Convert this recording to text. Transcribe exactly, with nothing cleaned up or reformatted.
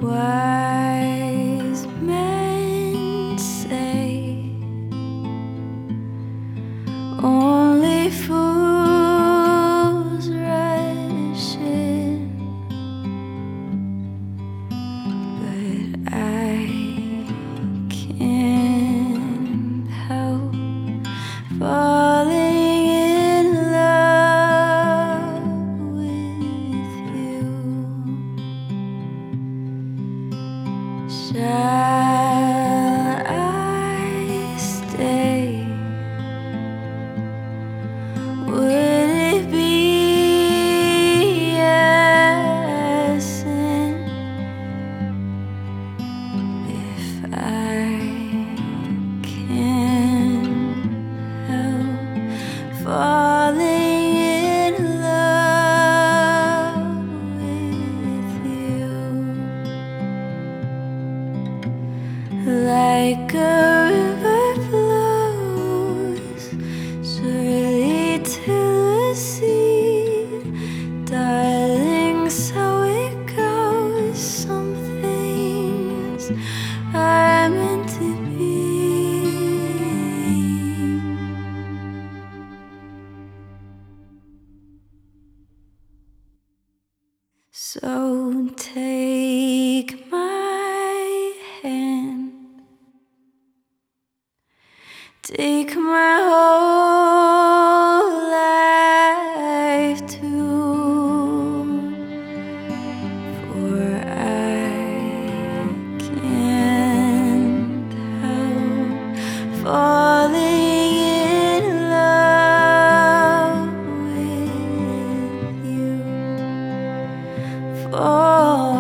Wise men say only fools rush in, but I can't help falling in love with you. Shall I stay? Would it be a sin if I can't help falling in love with you? Like a river flows surely to the sea, darling, so it goes. Some things are meant to be. So take my hand, take my whole life too, for I can't help falling in love with you. For